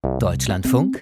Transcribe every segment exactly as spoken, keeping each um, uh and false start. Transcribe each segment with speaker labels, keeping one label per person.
Speaker 1: Deutschlandfunk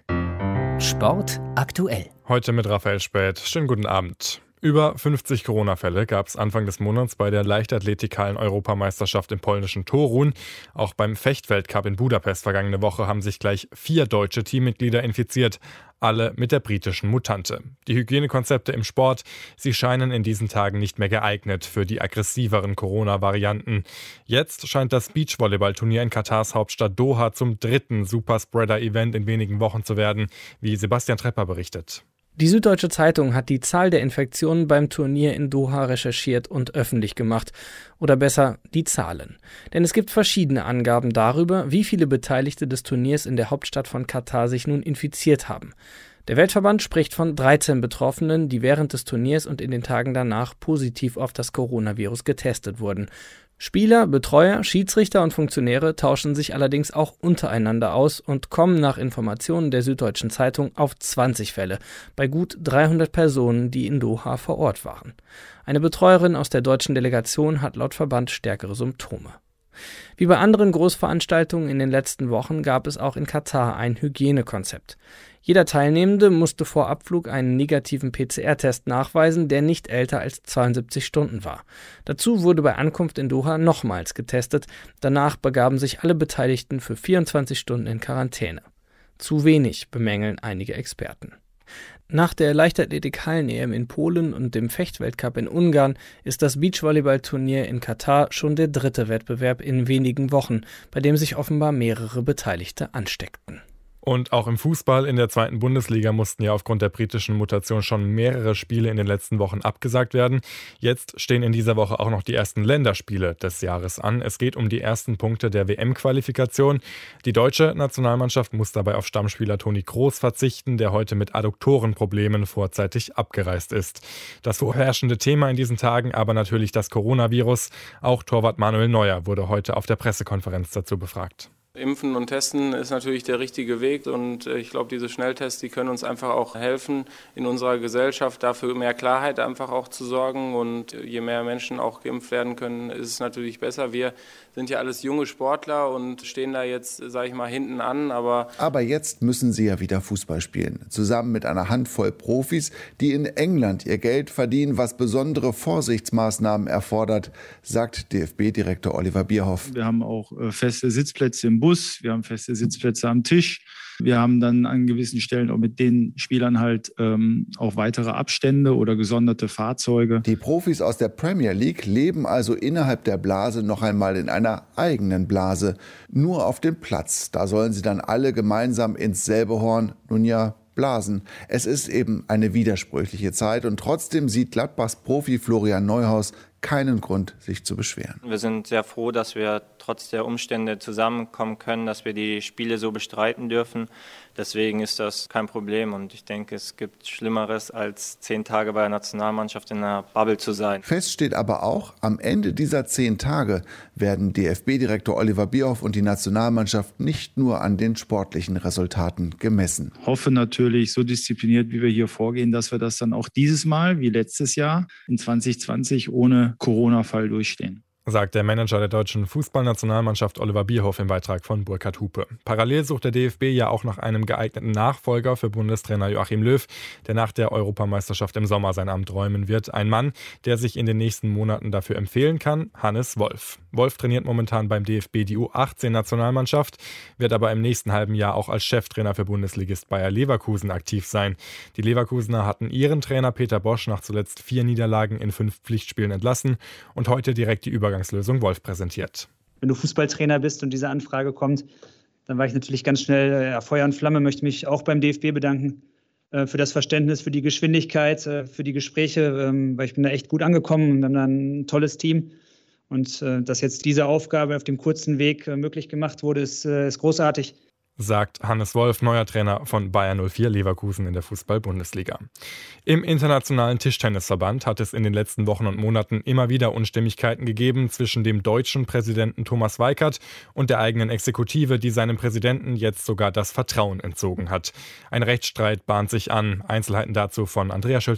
Speaker 1: Sport aktuell.
Speaker 2: Heute mit Raphael Späth. Schönen guten Abend. Über fünfzig Corona-Fälle gab es Anfang des Monats bei der Leichtathletik-Hallen-Europameisterschaft im polnischen Torun. Auch beim Fechtweltcup in Budapest vergangene Woche haben sich gleich vier deutsche Teammitglieder infiziert. Alle mit der britischen Mutante. Die Hygienekonzepte im Sport, sie scheinen in diesen Tagen nicht mehr geeignet für die aggressiveren Corona-Varianten. Jetzt scheint das Beachvolleyball-Turnier in Katars Hauptstadt Doha zum dritten Superspreader-Event in wenigen Wochen zu werden, wie Sebastian Trepper berichtet.
Speaker 3: Die Süddeutsche Zeitung hat die Zahl der Infektionen beim Turnier in Doha recherchiert und öffentlich gemacht. Oder besser, die Zahlen. Denn es gibt verschiedene Angaben darüber, wie viele Beteiligte des Turniers in der Hauptstadt von Katar sich nun infiziert haben. Der Weltverband spricht von dreizehn Betroffenen, die während des Turniers und in den Tagen danach positiv auf das Coronavirus getestet wurden. Spieler, Betreuer, Schiedsrichter und Funktionäre tauschen sich allerdings auch untereinander aus und kommen nach Informationen der Süddeutschen Zeitung auf zwanzig Fälle bei gut dreihundert Personen, die in Doha vor Ort waren. Eine Betreuerin aus der deutschen Delegation hat laut Verband stärkere Symptome. Wie bei anderen Großveranstaltungen in den letzten Wochen gab es auch in Katar ein Hygienekonzept. Jeder Teilnehmende musste vor Abflug einen negativen P C R-Test nachweisen, der nicht älter als zweiundsiebzig Stunden war. Dazu wurde bei Ankunft in Doha nochmals getestet. Danach begaben sich alle Beteiligten für vierundzwanzig Stunden in Quarantäne. Zu wenig, bemängeln einige Experten. Nach der Leichtathletik-Hallen-E M in Polen und dem Fechtweltcup in Ungarn ist das Beachvolleyball-Turnier in Katar schon der dritte Wettbewerb in wenigen Wochen, bei dem sich offenbar mehrere Beteiligte ansteckten.
Speaker 2: Und auch im Fußball in der zweiten Bundesliga mussten ja aufgrund der britischen Mutation schon mehrere Spiele in den letzten Wochen abgesagt werden. Jetzt stehen in dieser Woche auch noch die ersten Länderspiele des Jahres an. Es geht um die ersten Punkte der W M-Qualifikation. Die deutsche Nationalmannschaft muss dabei auf Stammspieler Toni Kroos verzichten, der heute mit Adduktorenproblemen vorzeitig abgereist ist. Das vorherrschende Thema in diesen Tagen aber natürlich das Coronavirus. Auch Torwart Manuel Neuer wurde heute auf der Pressekonferenz dazu befragt.
Speaker 4: Impfen und Testen ist natürlich der richtige Weg und ich glaube, diese Schnelltests, die können uns einfach auch helfen, in unserer Gesellschaft dafür mehr Klarheit einfach auch zu sorgen, und je mehr Menschen auch geimpft werden können, ist es natürlich besser. Wir sind ja alles junge Sportler und stehen da jetzt, sage ich mal, hinten an, aber...
Speaker 5: Aber jetzt müssen sie ja wieder Fußball spielen, zusammen mit einer Handvoll Profis, die in England ihr Geld verdienen, was besondere Vorsichtsmaßnahmen erfordert, sagt D F B-Direktor Oliver Bierhoff.
Speaker 6: Wir haben auch feste Sitzplätze im Bus, wir haben feste Sitzplätze am Tisch. Wir haben dann an gewissen Stellen auch mit den Spielern halt ähm, auch weitere Abstände oder gesonderte Fahrzeuge.
Speaker 5: Die Profis aus der Premier League leben also innerhalb der Blase noch einmal in einer eigenen Blase. Nur auf dem Platz, da sollen sie dann alle gemeinsam ins selbe Horn, nun ja, blasen. Es ist eben eine widersprüchliche Zeit und trotzdem sieht Gladbachs Profi Florian Neuhaus keinen Grund, sich zu beschweren.
Speaker 7: Wir sind sehr froh, dass wir trotz der Umstände zusammenkommen können, dass wir die Spiele so bestreiten dürfen. Deswegen ist das kein Problem und ich denke, es gibt Schlimmeres, als zehn Tage bei der Nationalmannschaft in einer Bubble zu sein.
Speaker 5: Fest steht aber auch, am Ende dieser zehn Tage werden D F B-Direktor Oliver Bierhoff und die Nationalmannschaft nicht nur an den sportlichen Resultaten gemessen.
Speaker 6: Ich hoffe natürlich, so diszipliniert, wie wir hier vorgehen, dass wir das dann auch dieses Mal, wie letztes Jahr, in zwanzig zwanzig ohne Corona-Fall durchstehen,
Speaker 2: sagt der Manager der deutschen Fußballnationalmannschaft Oliver Bierhoff im Beitrag von Burkhard Hupe. Parallel sucht der D F B ja auch nach einem geeigneten Nachfolger für Bundestrainer Joachim Löw, der nach der Europameisterschaft im Sommer sein Amt räumen wird. Ein Mann, der sich in den nächsten Monaten dafür empfehlen kann, Hannes Wolf. Wolf trainiert momentan beim D F B die U achtzehn-Nationalmannschaft, wird aber im nächsten halben Jahr auch als Cheftrainer für Bundesligist Bayer Leverkusen aktiv sein. Die Leverkusener hatten ihren Trainer Peter Bosch nach zuletzt vier Niederlagen in fünf Pflichtspielen entlassen und heute direkt die Übergangslösung Wolf präsentiert.
Speaker 8: Wenn du Fußballtrainer bist und diese Anfrage kommt, dann war ich natürlich ganz schnell ja, Feuer und Flamme, möchte mich auch beim D F B bedanken äh, für das Verständnis, für die Geschwindigkeit, äh, für die Gespräche, ähm, weil ich bin da echt gut angekommen und wir haben da ein tolles Team. Und äh, dass jetzt diese Aufgabe auf dem kurzen Weg äh, möglich gemacht wurde, ist, äh, ist großartig.
Speaker 2: sagt Hannes Wolf, neuer Trainer von Bayer null vier Leverkusen in der Fußball-Bundesliga. Im Internationalen Tischtennisverband hat es in den letzten Wochen und Monaten immer wieder Unstimmigkeiten gegeben zwischen dem deutschen Präsidenten Thomas Weikert und der eigenen Exekutive, die seinem Präsidenten jetzt sogar das Vertrauen entzogen hat. Ein Rechtsstreit bahnt sich an. Einzelheiten dazu von Andrea Schültke.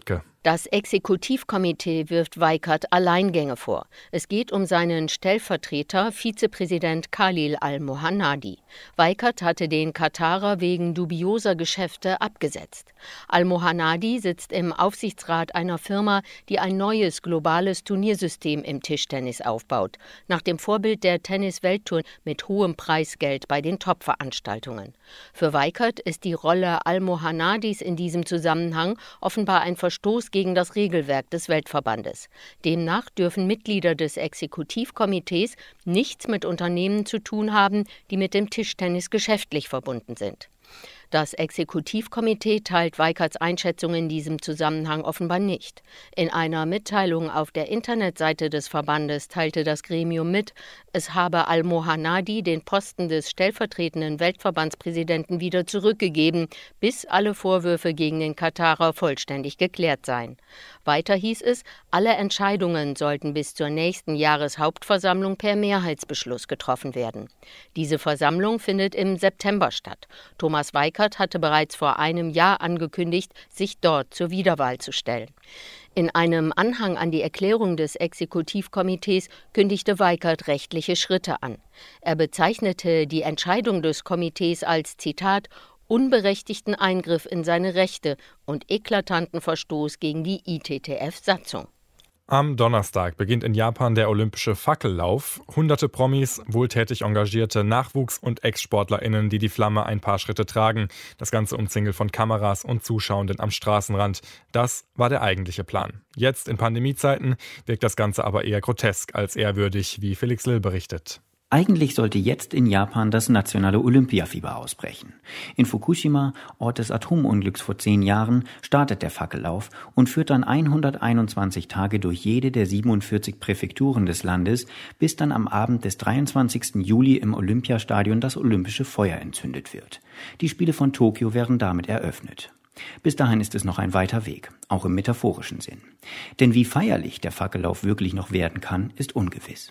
Speaker 9: Das Exekutivkomitee wirft Weikert Alleingänge vor. Es geht um seinen Stellvertreter, Vizepräsident Khalil al-Mohanadi. Weikert hatte den Katarer wegen dubioser Geschäfte abgesetzt. Al-Mohanadi sitzt im Aufsichtsrat einer Firma, die ein neues globales Turniersystem im Tischtennis aufbaut, nach dem Vorbild der Tennis-Welttour mit hohem Preisgeld bei den Top-Veranstaltungen. Für Weikert ist die Rolle Al-Mohanadis in diesem Zusammenhang offenbar ein Verstoß gegen das Regelwerk des Weltverbandes. Demnach dürfen Mitglieder des Exekutivkomitees nichts mit Unternehmen zu tun haben, die mit dem Tischtennis geschäftlich verbunden sind. Das Exekutivkomitee teilt Weikerts Einschätzung in diesem Zusammenhang offenbar nicht. In einer Mitteilung auf der Internetseite des Verbandes teilte das Gremium mit, es habe Al-Mohanadi den Posten des stellvertretenden Weltverbandspräsidenten wieder zurückgegeben, bis alle Vorwürfe gegen den Katarer vollständig geklärt seien. Weiter hieß es, alle Entscheidungen sollten bis zur nächsten Jahreshauptversammlung per Mehrheitsbeschluss getroffen werden. Diese Versammlung findet im September statt. Thomas Weikert hatte bereits vor einem Jahr angekündigt, sich dort zur Wiederwahl zu stellen. In einem Anhang an die Erklärung des Exekutivkomitees kündigte Weikert rechtliche Schritte an. Er bezeichnete die Entscheidung des Komitees als, Zitat, unberechtigten Eingriff in seine Rechte und eklatanten Verstoß gegen die I T T F-Satzung.
Speaker 2: Am Donnerstag beginnt in Japan der olympische Fackellauf. Hunderte Promis, wohltätig engagierte Nachwuchs- und Ex-SportlerInnen, die die Flamme ein paar Schritte tragen. Das Ganze umzingelt von Kameras und Zuschauenden am Straßenrand. Das war der eigentliche Plan. Jetzt in Pandemiezeiten wirkt das Ganze aber eher grotesk als ehrwürdig, wie Felix Lill berichtet.
Speaker 10: Eigentlich sollte jetzt in Japan das nationale Olympiafieber ausbrechen. In Fukushima, Ort des Atomunglücks vor zehn Jahren, startet der Fackellauf und führt dann hunderteinundzwanzig Tage durch jede der siebenundvierzig Präfekturen des Landes, bis dann am Abend des dreiundzwanzigsten Juli im Olympiastadion das olympische Feuer entzündet wird. Die Spiele von Tokio werden damit eröffnet. Bis dahin ist es noch ein weiter Weg, auch im metaphorischen Sinn. Denn wie feierlich der Fackellauf wirklich noch werden kann, ist ungewiss.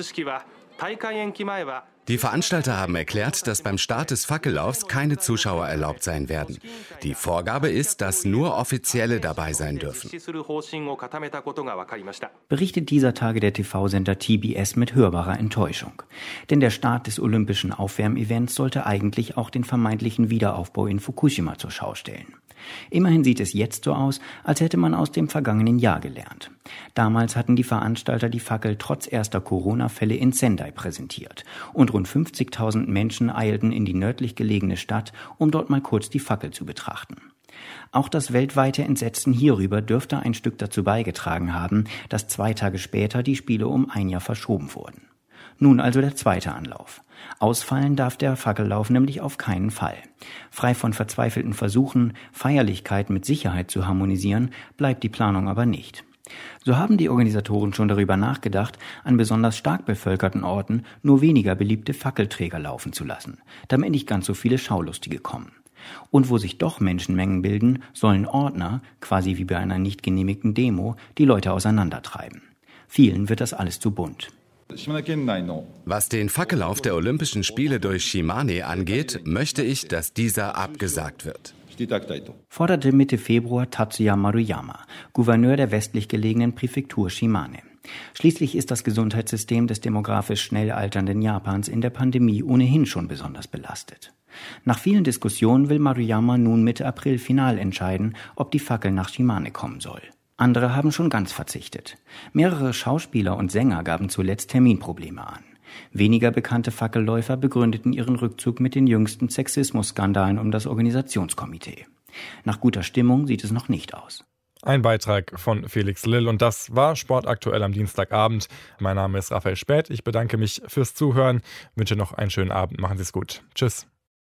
Speaker 11: Die Veranstalter haben erklärt, dass beim Start des Fackellaufs keine Zuschauer erlaubt sein werden. Die Vorgabe ist, dass nur Offizielle dabei sein dürfen.
Speaker 10: Berichtet dieser Tage der T V-Sender T B S mit hörbarer Enttäuschung. Denn der Start des olympischen Aufwärmevents sollte eigentlich auch den vermeintlichen Wiederaufbau in Fukushima zur Schau stellen. Immerhin sieht es jetzt so aus, als hätte man aus dem vergangenen Jahr gelernt. Damals hatten die Veranstalter die Fackel trotz erster Corona-Fälle in Sendai präsentiert und rund fünfzigtausend Menschen eilten in die nördlich gelegene Stadt, um dort mal kurz die Fackel zu betrachten. Auch das weltweite Entsetzen hierüber dürfte ein Stück dazu beigetragen haben, dass zwei Tage später die Spiele um ein Jahr verschoben wurden. Nun also der zweite Anlauf. Ausfallen darf der Fackellauf nämlich auf keinen Fall. Frei von verzweifelten Versuchen, Feierlichkeit mit Sicherheit zu harmonisieren, bleibt die Planung aber nicht. So haben die Organisatoren schon darüber nachgedacht, an besonders stark bevölkerten Orten nur weniger beliebte Fackelträger laufen zu lassen, damit nicht ganz so viele Schaulustige kommen. Und wo sich doch Menschenmengen bilden, sollen Ordner, quasi wie bei einer nicht genehmigten Demo, die Leute auseinandertreiben. Vielen wird das alles zu bunt.
Speaker 11: Was den Fackellauf der Olympischen Spiele durch Shimane angeht, möchte ich, dass dieser abgesagt wird.
Speaker 10: Forderte Mitte Februar Tatsuya Maruyama, Gouverneur der westlich gelegenen Präfektur Shimane. Schließlich ist das Gesundheitssystem des demografisch schnell alternden Japans in der Pandemie ohnehin schon besonders belastet. Nach vielen Diskussionen will Maruyama nun Mitte April final entscheiden, ob die Fackel nach Shimane kommen soll. Andere haben schon ganz verzichtet. Mehrere Schauspieler und Sänger gaben zuletzt Terminprobleme an. Weniger bekannte Fackelläufer begründeten ihren Rückzug mit den jüngsten Sexismus-Skandalen um das Organisationskomitee. Nach guter Stimmung sieht es noch nicht aus.
Speaker 2: Ein Beitrag von Felix Lill und das war Sportaktuell am Dienstagabend. Mein Name ist Raphael Späth. Ich bedanke mich fürs Zuhören, wünsche noch einen schönen Abend. Machen Sie es gut. Tschüss.